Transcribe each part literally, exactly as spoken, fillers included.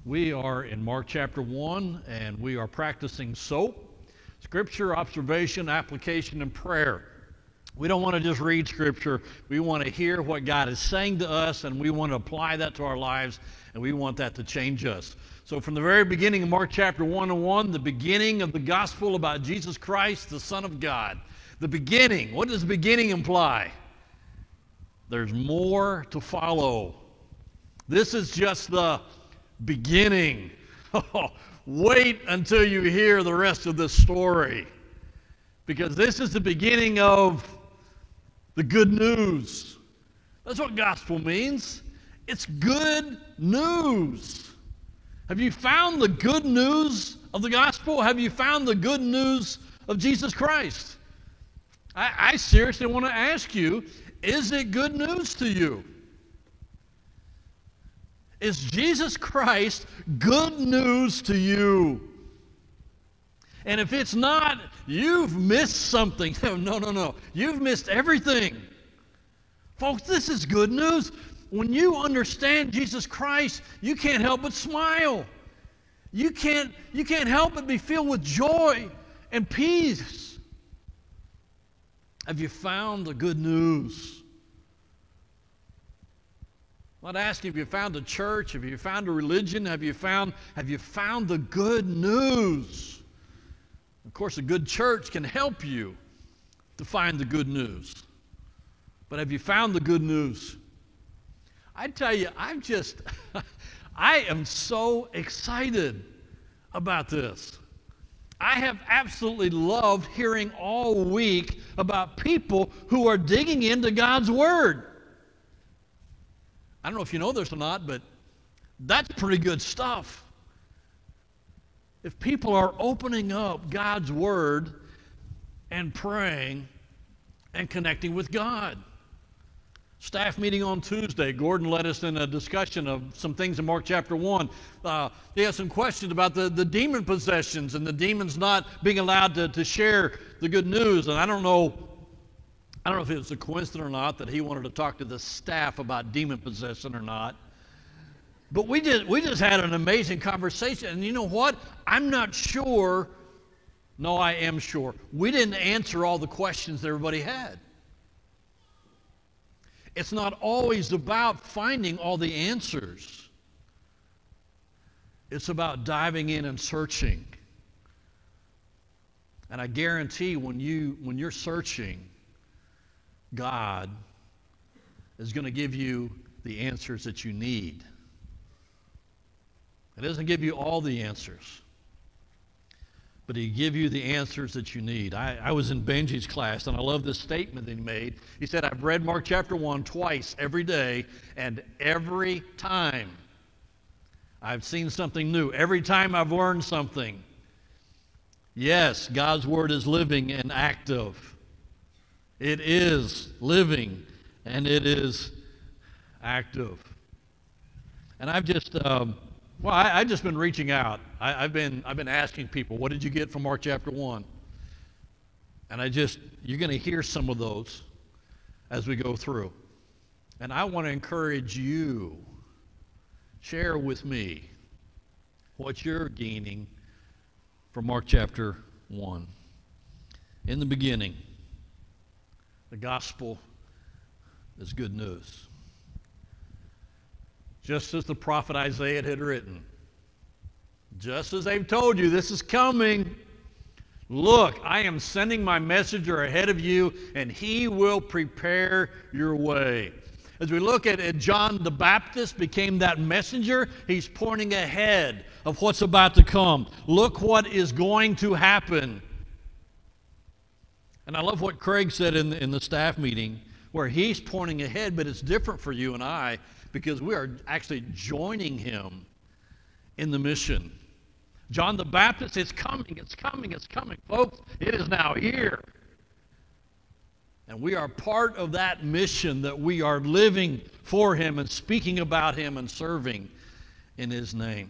We are in Mark chapter one, and we are practicing SOAP, Scripture, Observation, Application, and Prayer. We don't want to just read Scripture. We want to hear what God is saying to us, and we want to apply that to our lives, and we want that to change us. So from the very beginning of Mark chapter one and one, the beginning of the gospel about Jesus Christ, the Son of God. The beginning. What does the beginning imply? There's more to follow. This is just the beginning. Wait until you hear the rest of this story, because this is the beginning of the good news. That's what gospel means. It's good news. Have you found the good news of the gospel? Have you found the good news of Jesus Christ? I, I seriously want to ask you, is it good news to you? Is Jesus Christ good news to you? And if it's not, you've missed something. No, no, no. You've missed everything. Folks, this is good news. When you understand Jesus Christ, you can't help but smile. You can't, you can't help but be filled with joy and peace. Have you found the good news? I'm not asking if you found a church, have you found a religion, have you found, have you found the good news? Of course, a good church can help you to find the good news. But have you found the good news? I tell you, I'm just, I am so excited about this. I have absolutely loved hearing all week about people who are digging into God's Word. I don't know if you know this or not, but that's pretty good stuff. If people are opening up God's Word and praying and connecting with God. Staff meeting on Tuesday, Gordon led us in a discussion of some things in Mark chapter one. Uh, they had some questions about the, the demon possessions and the demons not being allowed to, to share the good news. And I don't know I don't know if it was a coincidence or not that he wanted to talk to the staff about demon possession or not. But we just, we just had an amazing conversation. And you know what? I'm not sure. No, I am sure. We didn't answer all the questions that everybody had. It's not always about finding all the answers. It's about diving in and searching. And I guarantee when you when you're searching, God is going to give you the answers that you need. It doesn't give you all the answers, but He give you the answers that you need. I, I was in Benji's class, and I love this statement that he made. He said, I've read Mark chapter one twice every day, and every time I've seen something new. Every time I've learned something. Yes, God's Word is living and active. It is living, and it is active. And I've just, um, well, I, I've just been reaching out. I, I've been, I've been asking people, what did you get from Mark chapter one? And I just, you're going to hear some of those as we go through. And I want to encourage you, share with me what you're gaining from Mark chapter one. In the beginning, the gospel is good news. Just as the prophet Isaiah had written, just as they've told you, this is coming. Look, I am sending my messenger ahead of you, and he will prepare your way. As we look at it, John the Baptist became that messenger. He's pointing ahead of what's about to come. Look what is going to happen. And I love what Craig said in the, in the staff meeting, where he's pointing ahead, but it's different for you and I because we are actually joining him in the mission. John the Baptist, it's coming, it's coming, it's coming. Folks, it is now here. And we are part of that mission that we are living for him and speaking about him and serving in his name.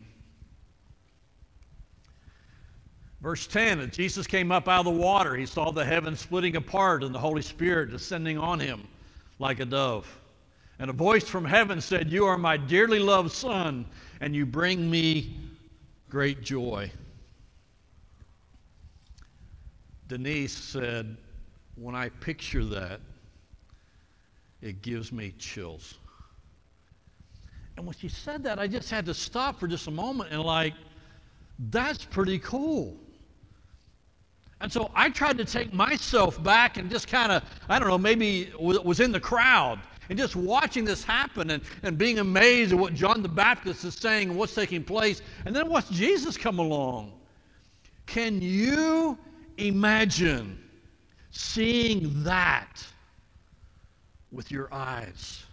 Verse ten, as Jesus came up out of the water, he saw the heavens splitting apart and the Holy Spirit descending on him like a dove. And a voice from heaven said, "You are my dearly loved Son, and you bring me great joy." Denise said, "When I picture that, it gives me chills." And when she said that, I just had to stop for just a moment and like, that's pretty cool. And so I tried to take myself back and just kind of, I don't know, maybe was in the crowd and just watching this happen and, and being amazed at what John the Baptist is saying and what's taking place. And then watch Jesus come along. Can you imagine seeing that with your eyes?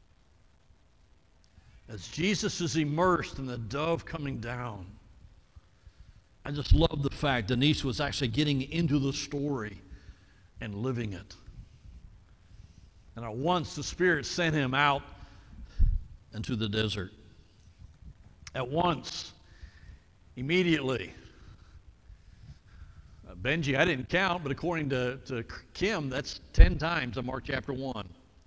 As Jesus is immersed in the dove coming down. I just love the fact Denise was actually getting into the story and living it. And at once the Spirit sent him out into the desert. At once, immediately. Uh, Benji, I didn't count, but according to, to Kim, that's ten times in Mark chapter one.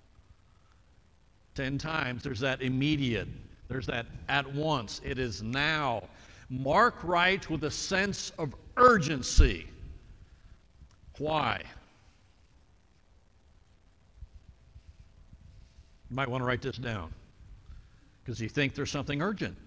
Ten times there's that immediate. There's that at once. It is now. Mark writes with a sense of urgency. Why? You might want to write this down because you think there's something urgent.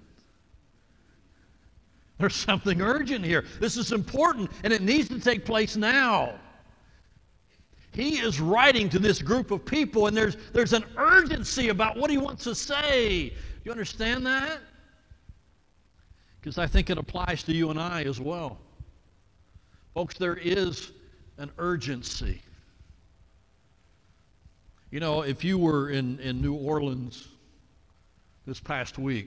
There's something urgent here. This is important and it needs to take place now. He is writing to this group of people and there's, there's an urgency about what he wants to say. You understand that? Because I think it applies to you and I as well. Folks, there is an urgency. You know, if you were in, in New Orleans this past week,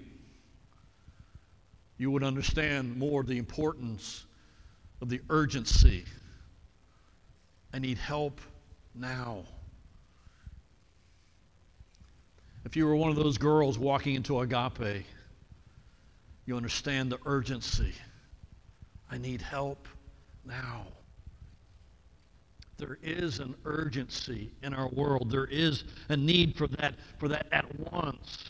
you would understand more the importance of the urgency. I need help now. If you were one of those girls walking into Agape, you understand the urgency. I need help now. There is an urgency in our world. There is a need for that, for that at once.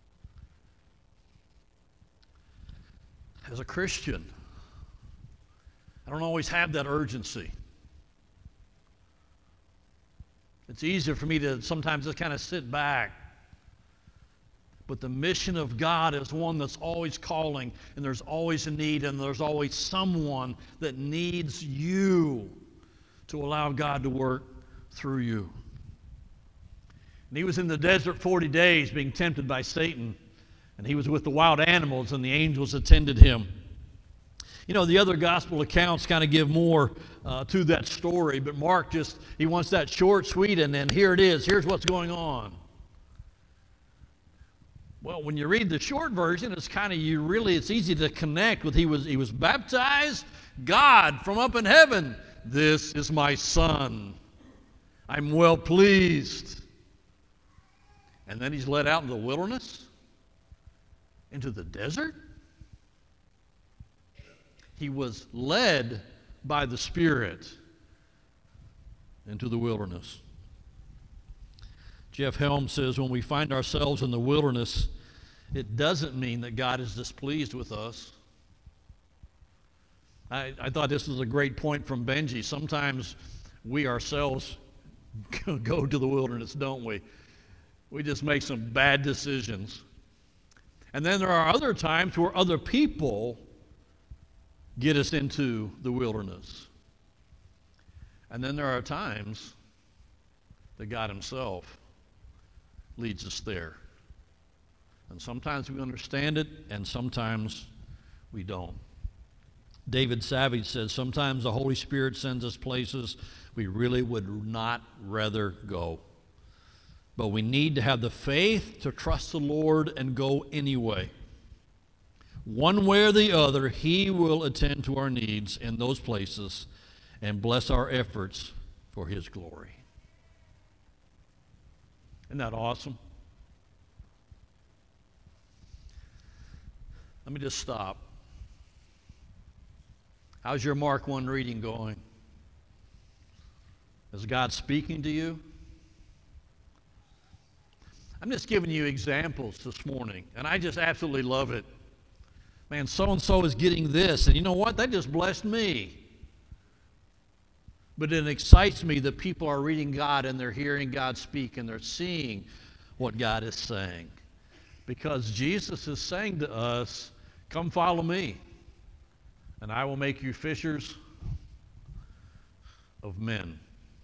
As a Christian, I don't always have that urgency. It's easier for me to sometimes just kind of sit back. But the mission of God is one that's always calling, and there's always a need, and there's always someone that needs you to allow God to work through you. And he was in the desert forty days being tempted by Satan, and he was with the wild animals, and the angels attended him. You know, the other gospel accounts kind of give more uh, to that story, but Mark just, he wants that short, sweet, and then here it is. Here's what's going on. Well, when you read the short version, it's kind of, you really, it's easy to connect with he was, he was baptized. God from up in heaven, this is my Son. I'm well pleased. And then he's led out in the wilderness, into the desert. He was led by the Spirit into the wilderness. Jeff Helm says when we find ourselves in the wilderness, it doesn't mean that God is displeased with us. I, I thought this was a great point from Benji. Sometimes we ourselves go to the wilderness, don't we? We just make some bad decisions. And then there are other times where other people get us into the wilderness. And then there are times that God himself leads us there. And sometimes we understand it, and sometimes we don't. David Savage says, sometimes the Holy Spirit sends us places we really would not rather go. But we need to have the faith to trust the Lord and go anyway. One way or the other, he will attend to our needs in those places and bless our efforts for his glory. Isn't that awesome? Let me just stop. How's your Mark one reading going? Is God speaking to you? I'm just giving you examples this morning, and I just absolutely love it. Man, so-and-so is getting this, and you know what? That just blessed me. But it excites me that people are reading God, and they're hearing God speak, and they're seeing what God is saying. Because Jesus is saying to us, come follow me, and I will make you fishers of men.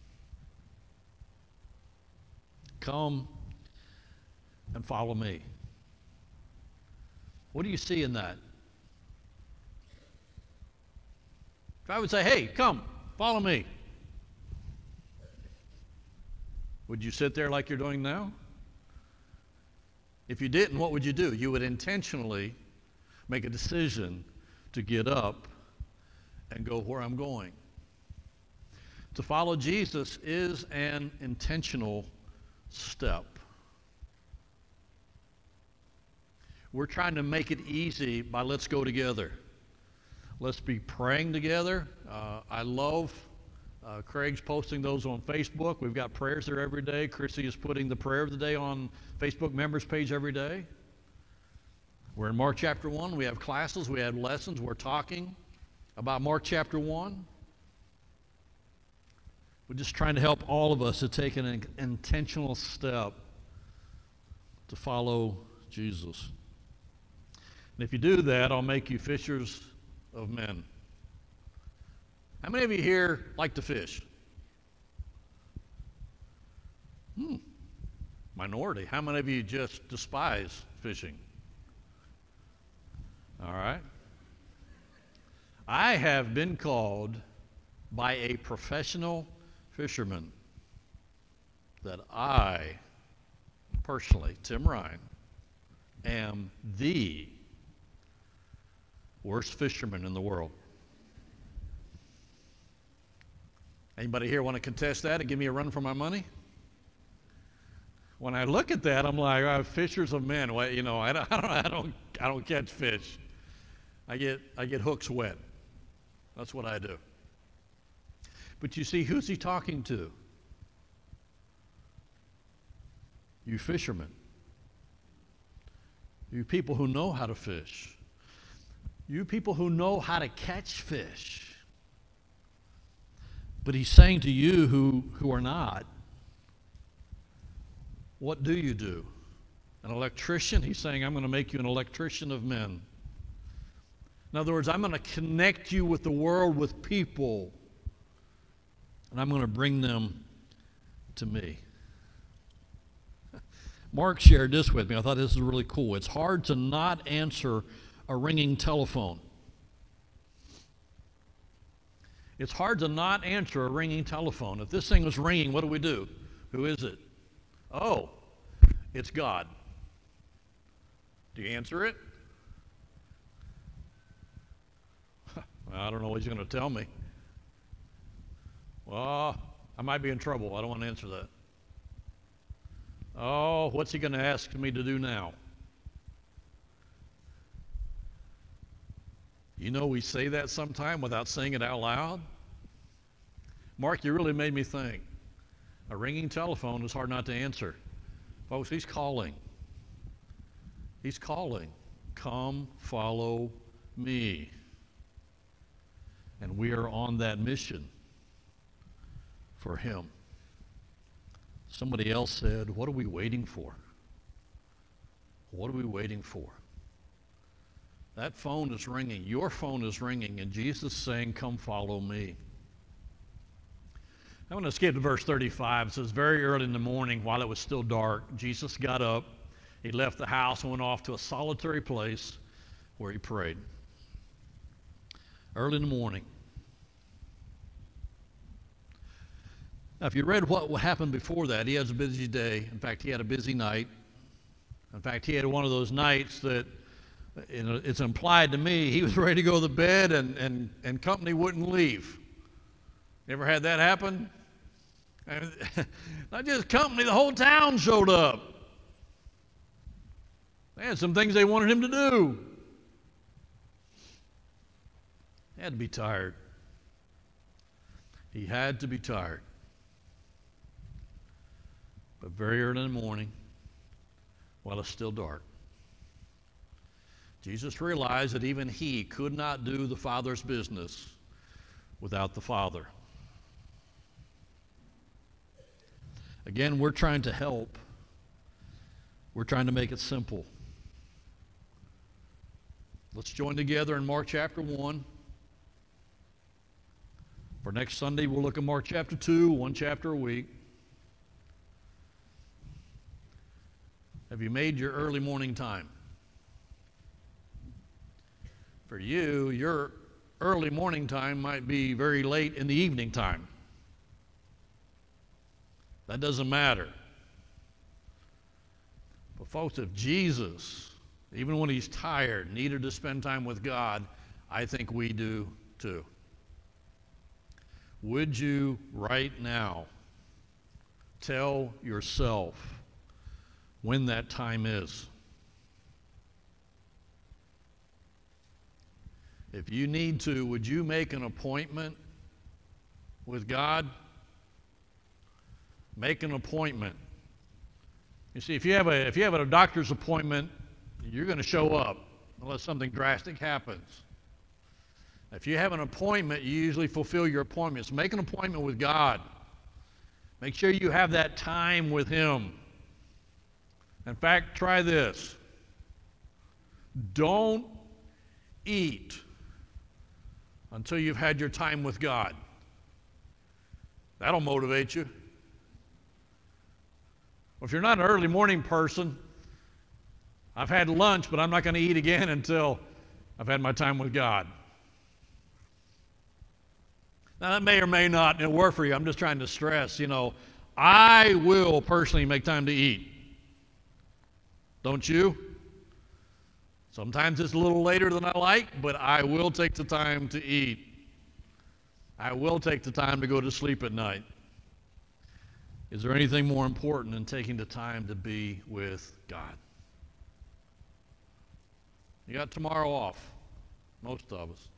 Come and follow me. What do you see in that? If I would say, hey, come, follow me, would you sit there like you're doing now? If you didn't, what would you do? You would intentionally make a decision to get up and go where I'm going. To follow Jesus is an intentional step. We're trying to make it easy by let's go together. Let's be praying together. Uh, I love uh, Craig's posting those on Facebook. We've got prayers there every day. Chrissy is putting the prayer of the day on Facebook members page every day. We're in Mark chapter one. We have classes. We have lessons. We're talking about Mark chapter one. We're just trying to help all of us to take an in- intentional step to follow Jesus. And if you do that, I'll make you fishers of men. How many of you here like to fish? Hmm. Minority. How many of you just despise fishing? All right. I have been called by a professional fisherman that I, personally, Tim Ryan, am the worst fisherman in the world. Anybody here want to contest that and give me a run for my money? When I look at that, I'm like, oh, fishers of men. Well, you know, I don't, I don't, I don't, I don't catch fish. I get, I get hooks wet. That's what I do. But you see, who's he talking to? You fishermen. You people who know how to fish. You people who know how to catch fish. But he's saying to you who, who are not, what do you do? An electrician? He's saying, I'm going to make you an electrician of men. In other words, I'm going to connect you with the world, with people, and I'm going to bring them to me. Mark shared this with me. I thought this was really cool. It's hard to not answer a ringing telephone. It's hard to not answer a ringing telephone. If this thing was ringing, what do we do? Who is it? Oh, it's God. Do you answer it? I don't know what he's going to tell me. Well, I might be in trouble. I don't want to answer that. Oh, what's he going to ask me to do now? You know, we say that sometime without saying it out loud. Mark, you really made me think. A ringing telephone is hard not to answer. Folks, he's calling. He's calling. Come follow me. And we are on that mission for him. Somebody else said, what are we waiting for? What are we waiting for? That phone is ringing. Your phone is ringing, and Jesus is saying, come follow me. I'm going to skip to verse thirty-five. It says, very early in the morning, while it was still dark, Jesus got up. He left the house and went off to a solitary place where he prayed. Early in the morning. Now, if you read what happened before that, he has a busy day. In fact, he had a busy night. In fact, he had one of those nights that, you know, it's implied to me, he was ready to go to bed and, and, and company wouldn't leave. You ever had that happen? And not just company, the whole town showed up. They had some things they wanted him to do. He had to be tired. He had to be tired. But very early in the morning, while it's still dark. Jesus realized that even he could not do the Father's business without the Father. Again, we're trying to help. We're trying to make it simple. Let's join together in Mark chapter one. For next Sunday, we'll look at Mark chapter two, one chapter a week. Have you made your early morning time? For you, your early morning time might be very late in the evening time. That doesn't matter. But folks, if Jesus, even when he's tired, needed to spend time with God, I think we do too. Would you right now tell yourself when that time is? If you need to, would you make an appointment with God? Make an appointment. You see, if you have a if you have a doctor's appointment, you're going to show up unless something drastic happens. If you have an appointment, you usually fulfill your appointments. Make an appointment with God. Make sure you have that time with him. In fact, try this. Don't eat until you've had your time with God. That'll motivate you. Well, if you're not an early morning person, I've had lunch, but I'm not going to eat again until I've had my time with God. Now, that may or may not work for you. I'm just trying to stress, you know, I will personally make time to eat. Don't you? Sometimes it's a little later than I like, but I will take the time to eat. I will take the time to go to sleep at night. Is there anything more important than taking the time to be with God? You got tomorrow off, most of us.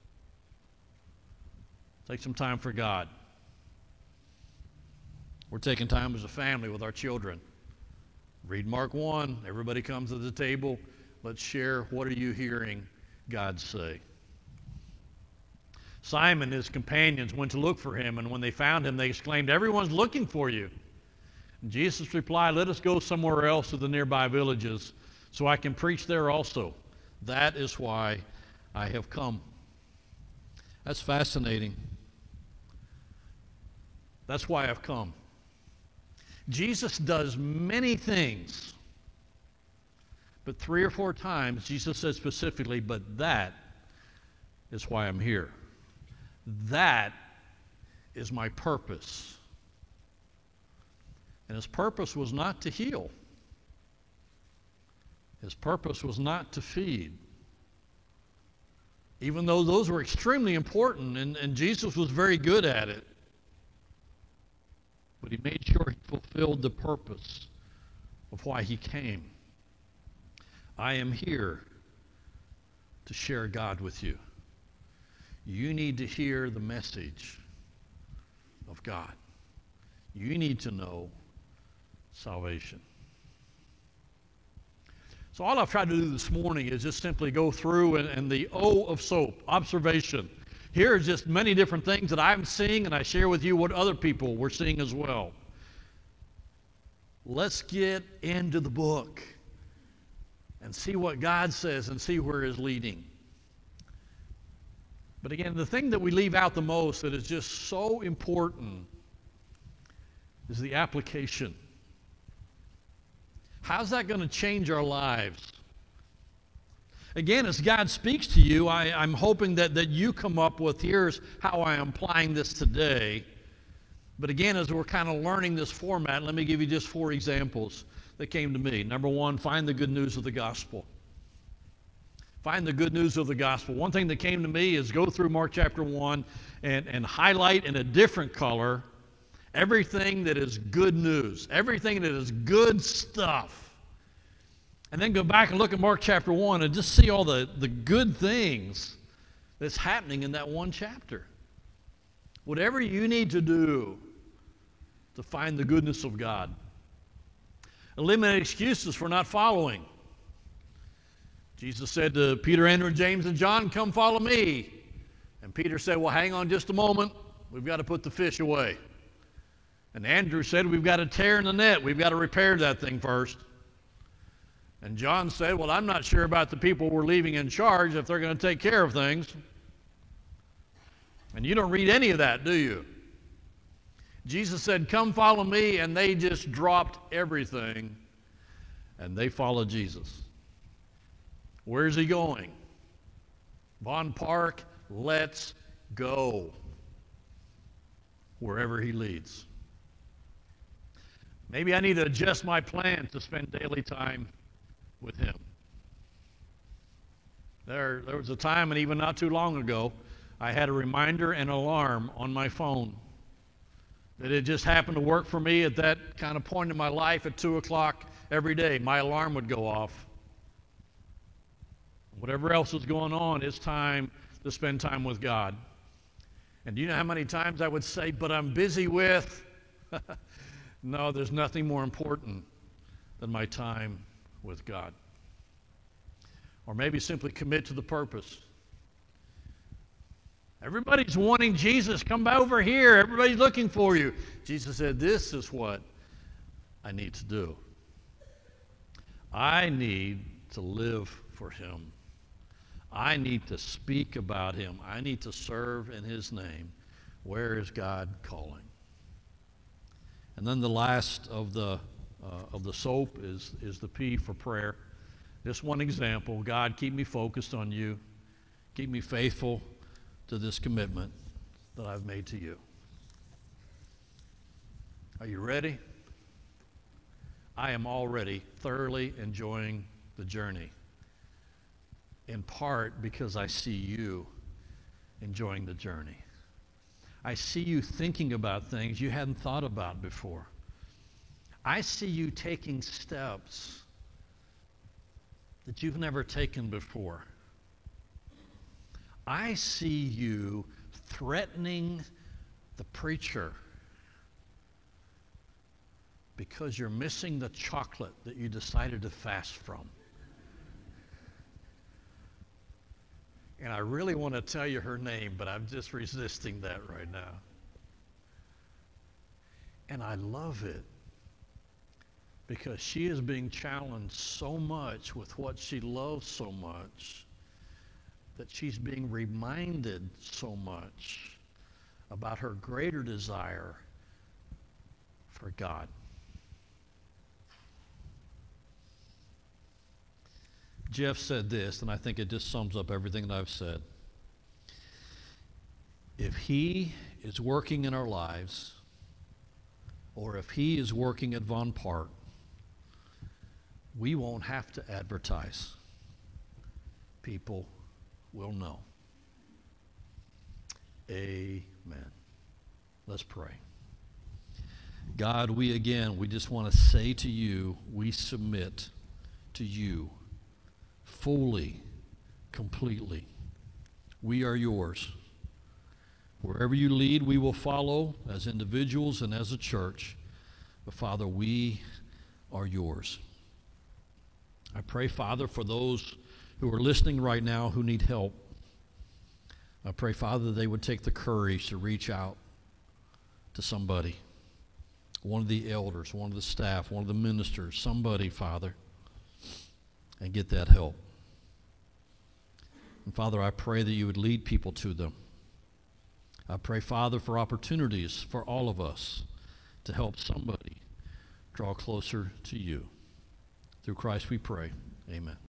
Take some time for God. We're taking time as a family with our children. Read Mark one. Everybody comes to the table. Let's share, what are you hearing God say? Simon and his companions went to look for him, and when they found him, they exclaimed, "Everyone's looking for you." And Jesus replied, "Let us go somewhere else to the nearby villages, so I can preach there also. That is why I have come." That's fascinating. That's why I've come. Jesus does many things, but three or four times Jesus says specifically, "But that is why I'm here. That is my purpose." And his purpose was not to heal. His purpose was not to feed. Even though those were extremely important, and, and Jesus was very good at it. But he made sure he fulfilled the purpose of why he came. I am here to share God with you. You need to hear the message of God. You need to know salvation. So all I've tried to do this morning is just simply go through and, and the O of SOAP, observation. Here are just many different things that I'm seeing, and I share with you what other people were seeing as well. Let's get into the book and see what God says and see where it's leading. But again, the thing that we leave out the most that is just so important is the application. How's that going to change our lives? Again, as God speaks to you, I, I'm hoping that, that you come up with, here's how I am applying this today. But again, as we're kind of learning this format, let me give you just four examples that came to me. Number one, find the good news of the gospel. Find the good news of the gospel. One thing that came to me is go through Mark chapter one and, and highlight in a different color everything that is good news, everything that is good stuff. And then go back and look at Mark chapter one and just see all the, the good things that's happening in that one chapter. Whatever you need to do to find the goodness of God. Eliminate excuses for not following. Jesus said to Peter, Andrew, James, and John, come follow me. And Peter said, well, hang on just a moment. We've got to put the fish away. And Andrew said, we've got to tear in the net. We've got to repair that thing first. And John said, well, I'm not sure about the people we're leaving in charge if they're going to take care of things. And you don't read any of that, do you? Jesus said, come follow me, and they just dropped everything, and they followed Jesus. Where's he going? Vaughn Park, let's go. Wherever he leads. Maybe I need to adjust my plan to spend daily time with him. There, there was a time, and even not too long ago, I had a reminder and alarm on my phone. That it just happened to work for me at that kind of point in my life at two o'clock every day. My alarm would go off. Whatever else is going on, it's time to spend time with God. And do you know how many times I would say, but I'm busy with... No, there's nothing more important than my time with God. Or maybe simply commit to the purpose. Everybody's wanting Jesus. Come over here. Everybody's looking for you. Jesus said, this is what I need to do. I need to live for him. I need to speak about him. I need to serve in his name. Where is God calling? And then the last of the uh, of the soap is, is the P for prayer. Just one example. God, keep me focused on you. Keep me faithful to this commitment that I've made to you. Are you ready? I am already thoroughly enjoying the journey, in part because I see you enjoying the journey. I see you thinking about things you hadn't thought about before. I see you taking steps that you've never taken before. I see you threatening the preacher because you're missing the chocolate that you decided to fast from. And I really want to tell you her name, but I'm just resisting that right now. And I love it because she is being challenged so much with what she loves so much that she's being reminded so much about her greater desire for God. Jeff said this, and I think it just sums up everything that I've said. If he is working in our lives, or if he is working at Vaughn Park, we won't have to advertise. People will know. Amen. Let's pray. God, we again, we just want to say to you, we submit to you. Fully, completely. We are yours. Wherever you lead, we will follow as individuals and as a church. But Father, we are yours. I pray, Father, for those who are listening right now who need help. I pray, Father, that they would take the courage to reach out to somebody. One of the elders, one of the staff, one of the ministers, somebody, Father, and get that help. And Father, I pray that you would lead people to them. I pray, Father, for opportunities for all of us to help somebody draw closer to you. Through Christ we pray. Amen.